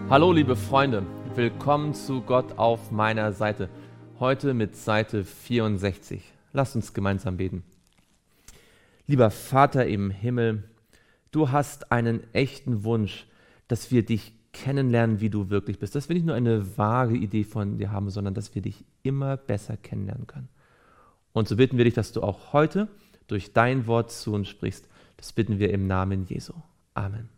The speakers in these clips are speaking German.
Hallo liebe Freunde, willkommen zu Gott auf meiner Seite. Heute mit Seite 64. Lasst uns gemeinsam beten. Lieber Vater im Himmel, du hast einen echten Wunsch, dass wir dich kennenlernen, wie du wirklich bist. Dass wir nicht nur eine vage Idee von dir haben, sondern dass wir dich immer besser kennenlernen können. Und so bitten wir dich, dass du auch heute durch dein Wort zu uns sprichst. Das bitten wir im Namen Jesu. Amen.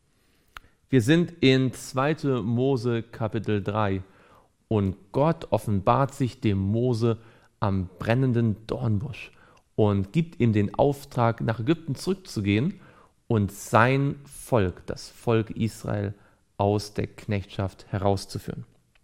Wir sind in 2. Mose Kapitel 3 und Gott offenbart sich dem Mose am brennenden Dornbusch und gibt ihm den Auftrag, nach Ägypten zurückzugehen und sein Volk, das Volk Israel, aus der Knechtschaft herauszuführen.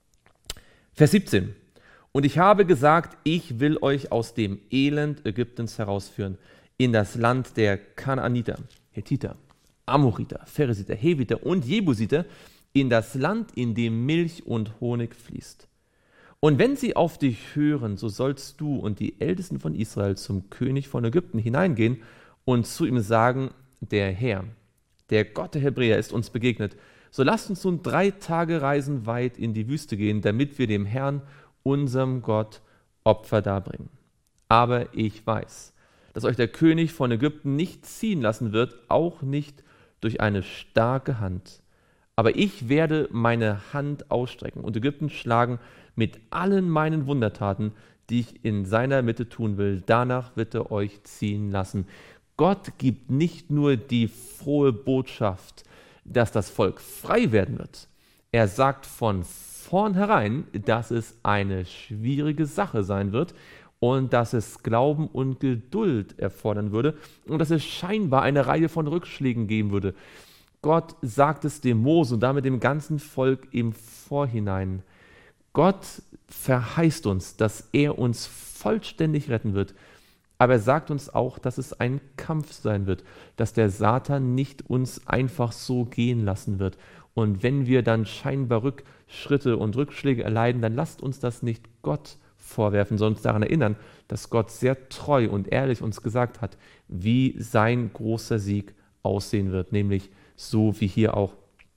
Vers 17. Und ich habe gesagt, ich will euch aus dem Elend Ägyptens herausführen, in das Land der Kanaaniter, Hethiter, Amoriter, Pheresiter, Heviter und Jebusiter, in das Land, in dem Milch und Honig fließt. Und wenn sie auf dich hören, so sollst du und die Ältesten von Israel zum König von Ägypten hineingehen und zu ihm sagen, der Herr, der Gott der Hebräer, ist uns begegnet. So lasst uns nun 3 Tage Reisen weit in die Wüste gehen, damit wir dem Herrn, unserem Gott, Opfer darbringen. Aber ich weiß, dass euch der König von Ägypten nicht ziehen lassen wird, auch nicht durch eine starke Hand. Aber ich werde meine Hand ausstrecken und Ägypten schlagen mit allen meinen Wundertaten, die ich in seiner Mitte tun will. Danach wird er euch ziehen lassen. Gott gibt nicht nur die frohe Botschaft, dass das Volk frei werden wird. Er sagt von vornherein, dass es eine schwierige Sache sein wird und dass es Glauben und Geduld erfordern würde und dass es scheinbar eine Reihe von Rückschlägen geben würde. Gott sagt es dem Mose und damit dem ganzen Volk im Vorhinein. Gott verheißt uns, dass er uns vollständig retten wird, aber er sagt uns auch, dass es ein Kampf sein wird, dass der Satan nicht uns einfach so gehen lassen wird. Und wenn wir dann scheinbar Rückschritte und Rückschläge erleiden, dann lasst uns das nicht Gott vorwerfen, sondern uns daran erinnern, dass Gott sehr treu und ehrlich uns gesagt hat, wie sein großer Sieg aussehen wird, nämlich so wie hier auch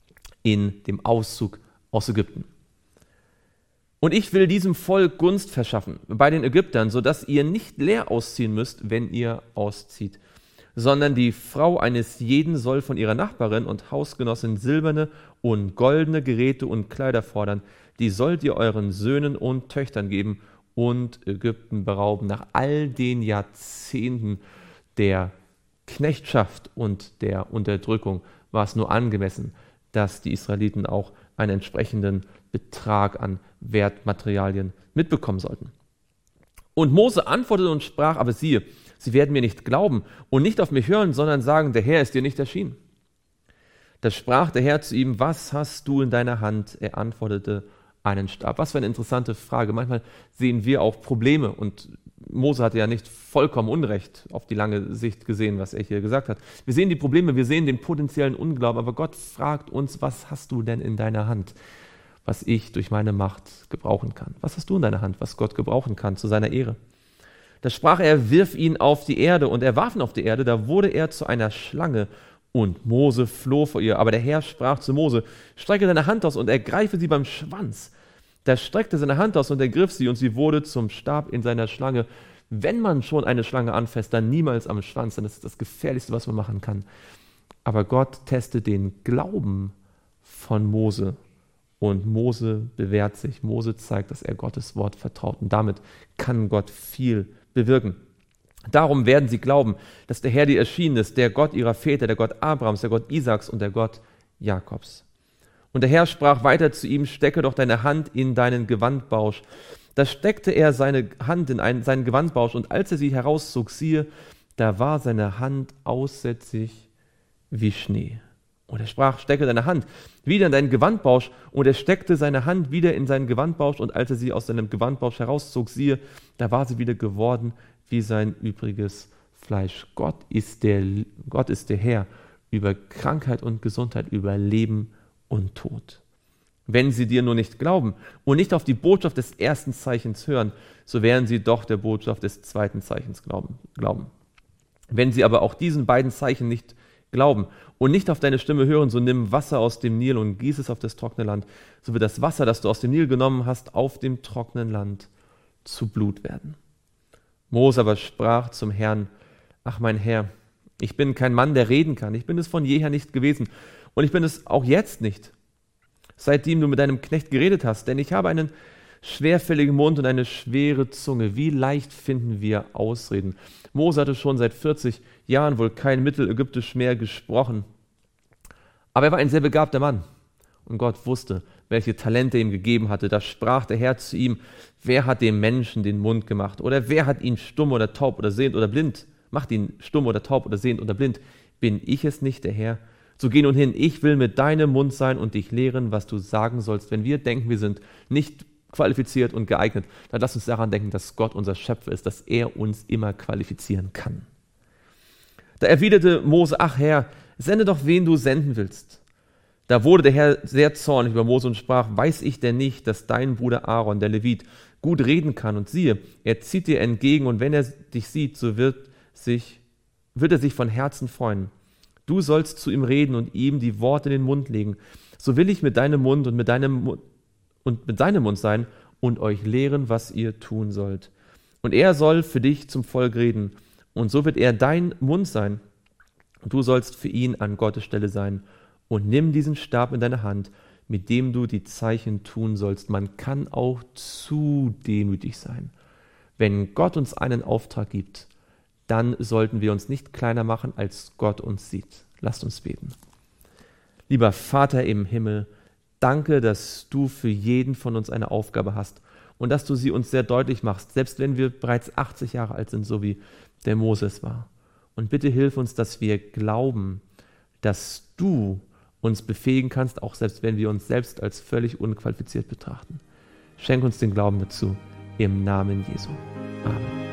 in dem Auszug aus Ägypten. Und ich will diesem Volk Gunst verschaffen bei den Ägyptern, sodass ihr nicht leer ausziehen müsst, wenn ihr auszieht, sondern die Frau eines jeden soll von ihrer Nachbarin und Hausgenossin silberne und goldene Geräte und Kleider fordern, die sollt ihr euren Söhnen und Töchtern geben und Ägypten berauben. Nach all den Jahrzehnten der Knechtschaft und der Unterdrückung war es nur angemessen, dass die Israeliten auch einen entsprechenden Betrag an Wertmaterialien mitbekommen sollten. Und Mose antwortete und sprach, aber siehe, sie werden mir nicht glauben und nicht auf mich hören, sondern sagen, der Herr ist dir nicht erschienen. Da sprach der Herr zu ihm, was hast du in deiner Hand? Er antwortete, einen Stab. Was für eine interessante Frage. Manchmal sehen wir auch Probleme und Mose hatte ja nicht vollkommen Unrecht auf die lange Sicht gesehen, was er hier gesagt hat. Wir sehen die Probleme, wir sehen den potenziellen Unglauben, aber Gott fragt uns, was hast du denn in deiner Hand, was ich durch meine Macht gebrauchen kann? Was hast du in deiner Hand, was Gott gebrauchen kann zu seiner Ehre? Da sprach er, wirf ihn auf die Erde und er warf ihn auf die Erde, da wurde er zu einer Schlange und Mose floh vor ihr. Aber der Herr sprach zu Mose, strecke deine Hand aus und ergreife sie beim Schwanz. Da streckte seine Hand aus und ergriff sie und sie wurde zum Stab in seiner Schlange. Wenn man schon eine Schlange anfasst, dann niemals am Schwanz, dann ist das das Gefährlichste, was man machen kann. Aber Gott testet den Glauben von Mose und Mose bewährt sich. Mose zeigt, dass er Gottes Wort vertraut und damit kann Gott viel bewirken. Darum werden sie glauben, dass der Herr dir erschienen ist, der Gott ihrer Väter, der Gott Abrahams, der Gott Isaaks und der Gott Jakobs. Und der Herr sprach weiter zu ihm, stecke doch deine Hand in deinen Gewandbausch. Da steckte er seine Hand in seinen Gewandbausch und als er sie herauszog, siehe, da war seine Hand aussätzig wie Schnee. Und er sprach, stecke deine Hand wieder in deinen Gewandbausch. Und er steckte seine Hand wieder in seinen Gewandbausch und als er sie aus seinem Gewandbausch herauszog, siehe, da war sie wieder geworden wie sein übriges Fleisch. Gott ist der Herr über Krankheit und Gesundheit, über Leben und Tod. Wenn sie dir nur nicht glauben und nicht auf die Botschaft des ersten Zeichens hören, so werden sie doch der Botschaft des zweiten Zeichens glauben. Wenn sie aber auch diesen beiden Zeichen nicht glauben und nicht auf deine Stimme hören, so nimm Wasser aus dem Nil und gieß es auf das trockene Land, so wird das Wasser, das du aus dem Nil genommen hast, auf dem trockenen Land zu Blut werden. Mose aber sprach zum Herrn: Ach mein Herr, ich bin kein Mann, der reden kann. Ich bin es von jeher nicht gewesen und ich bin es auch jetzt nicht, seitdem du mit deinem Knecht geredet hast, denn ich habe einen schwerfälligen Mund und eine schwere Zunge. Wie leicht finden wir Ausreden. Mose hatte schon seit 40 Jahren wohl kein Mittelägyptisch mehr gesprochen. Aber er war ein sehr begabter Mann. Und Gott wusste, welche Talente er ihm gegeben hatte. Da sprach der Herr zu ihm: Wer hat dem Menschen den Mund gemacht? Oder wer hat ihn stumm oder taub oder sehend oder blind? Macht ihn stumm oder taub oder sehend oder blind. Bin ich es nicht, der Herr? So geh nun hin, ich will mit deinem Mund sein und dich lehren, was du sagen sollst. Wenn wir denken, wir sind nicht qualifiziert und geeignet, dann lass uns daran denken, dass Gott unser Schöpfer ist, dass er uns immer qualifizieren kann. Da erwiderte Mose: Ach Herr, sende doch, wen du senden willst. Da wurde der Herr sehr zornig über Mose und sprach: Weiß ich denn nicht, dass dein Bruder Aaron, der Levit, gut reden kann? Und siehe, er zieht dir entgegen, und wenn er dich sieht, so wird er sich von Herzen freuen. Du sollst zu ihm reden und ihm die Worte in den Mund legen. So will ich mit deinem Mund und mit seinem Mund sein und euch lehren, was ihr tun sollt. Und er soll für dich zum Volk reden. Und so wird er dein Mund sein. Und du sollst für ihn an Gottes Stelle sein. Und nimm diesen Stab in deine Hand, mit dem du die Zeichen tun sollst. Man kann auch zu demütig sein. Wenn Gott uns einen Auftrag gibt, dann sollten wir uns nicht kleiner machen, als Gott uns sieht. Lasst uns beten. Lieber Vater im Himmel, danke, dass du für jeden von uns eine Aufgabe hast und dass du sie uns sehr deutlich machst, selbst wenn wir bereits 80 Jahre alt sind, so wie der Moses war. Und bitte hilf uns, dass wir glauben, dass du uns befähigen kannst, auch selbst wenn wir uns selbst als völlig unqualifiziert betrachten. Schenk uns den Glauben dazu, im Namen Jesu. Amen.